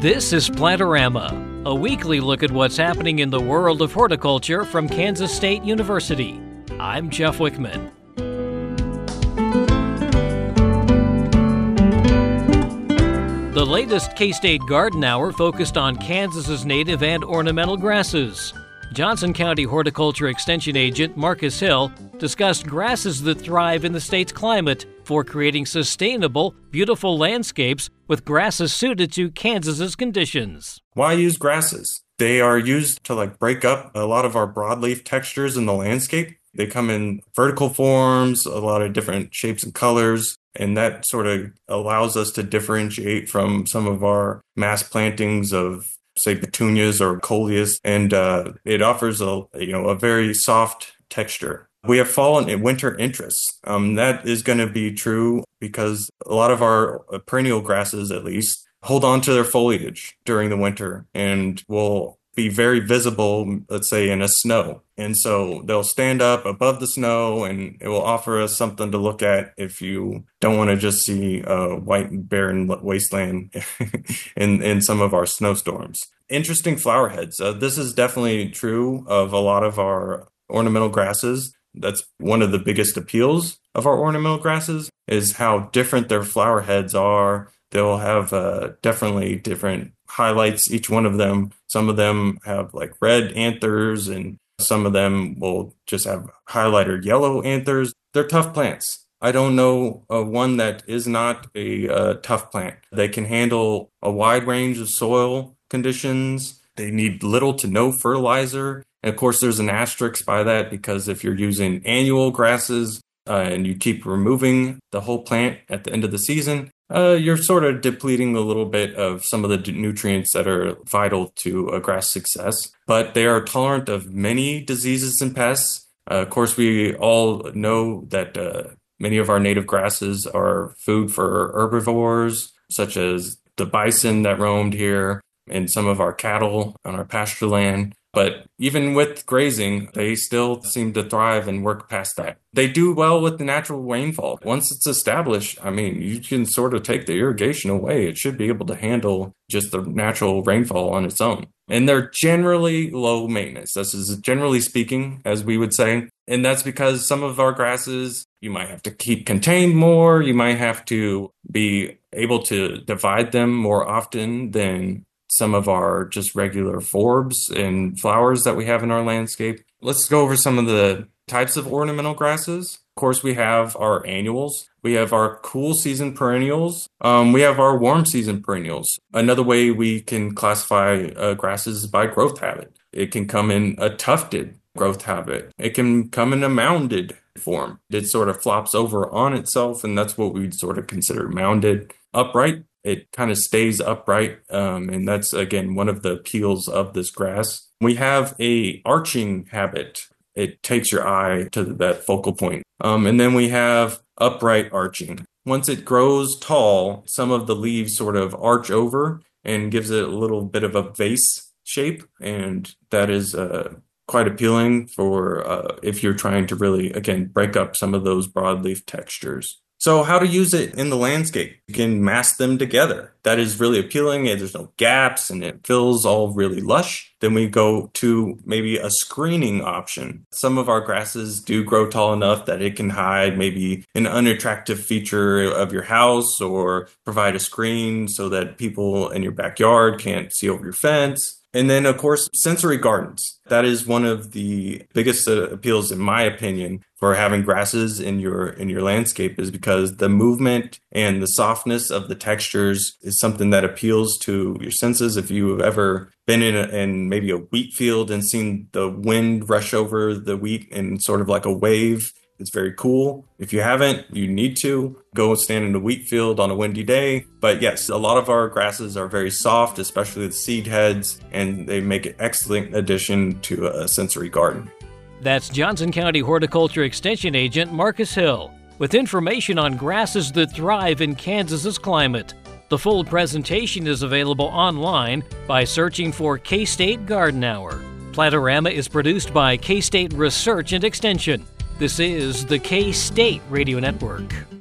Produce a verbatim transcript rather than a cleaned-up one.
This is Plantorama, a weekly look at what's happening in the world of horticulture from Kansas State University. I'm Jeff Wickman. The latest K-State Garden Hour focused on Kansas's native and ornamental grasses. Johnson County Horticulture Extension Agent Marcus Hill discussed grasses that thrive in the state's climate for creating sustainable, beautiful landscapes with grasses suited to Kansas's conditions. Why use grasses? They are used to like break up a lot of our broadleaf textures in the landscape. They come in vertical forms, a lot of different shapes and colors, and that sort of allows us to differentiate from some of our mass plantings of, say, petunias or coleus, and uh, it offers a you know a very soft texture. We have fall and winter interests. Um, that is going to be true because a lot of our perennial grasses, at least, hold on to their foliage during the winter and will be very visible, let's say, in a snow. And so they'll stand up above the snow and it will offer us something to look at if you don't want to just see a white and barren wasteland in, in some of our snowstorms. Interesting flower heads. Uh, this is definitely true of a lot of our ornamental grasses. That's one of the biggest appeals of our ornamental grasses is how different their flower heads are. They'll have uh, definitely different highlights, each one of them. Some of them have like red anthers and some of them will just have highlighted yellow anthers. They're tough plants. I don't know uh, one that is not a uh, tough plant. They can handle a wide range of soil conditions. They need little to no fertilizer. And of course, there's an asterisk by that because if you're using annual grasses uh, and you keep removing the whole plant at the end of the season, uh, you're sort of depleting a little bit of some of the d- nutrients that are vital to a grass success. But they are tolerant of many diseases and pests. Uh, of course, we all know that uh, many of our native grasses are food for herbivores, such as the bison that roamed here and some of our cattle on our pasture land. But even with grazing, they still seem to thrive and work past that. They do well with the natural rainfall. Once it's established, I mean, you can sort of take the irrigation away. It should be able to handle just the natural rainfall on its own. And they're generally low maintenance. This is generally speaking, as we would say. And that's because some of our grasses, you might have to keep contained more. You might have to be able to divide them more often than some of our just regular forbs and flowers that we have in our landscape. Let's go over some of the types of ornamental grasses. Of course, we have our annuals. We have our cool season perennials. Um, we have our warm season perennials. Another way we can classify uh, grasses is by growth habit. It can come in a tufted growth habit. It can come in a mounded form. It sort of flops over on itself, and that's what we'd sort of consider mounded. Upright, it kind of stays upright, um, and that's, again, one of the appeals of this grass. We have a arching habit. It takes your eye to that focal point. Um, and then we have upright arching. Once it grows tall, some of the leaves sort of arch over and gives it a little bit of a vase shape, and that is uh, quite appealing for uh, if you're trying to really, again, break up some of those broadleaf textures. So how to use it in the landscape? You can mass them together. That is really appealing, and there's no gaps, and it feels all really lush. Then we go to maybe a screening option. Some of our grasses do grow tall enough that it can hide maybe an unattractive feature of your house or provide a screen so that people in your backyard can't see over your fence. And then, of course, sensory gardens. That is one of the biggest uh, appeals, in my opinion, for having grasses in your in your landscape is because the movement and the softness of the textures is something that appeals to your senses. If you've ever been in, a, in maybe a wheat field and seen the wind rush over the wheat in sort of like a wave, it's very cool. If you haven't, you need to go stand in a wheat field on a windy day. But yes, a lot of our grasses are very soft, especially the seed heads, and they make an excellent addition to a sensory garden. That's Johnson County Horticulture Extension Agent Marcus Hill with information on grasses that thrive in Kansas's climate. The full presentation is available online by searching for K-State Garden Hour. Plantorama is produced by K-State Research and Extension. This is the K-State Radio Network.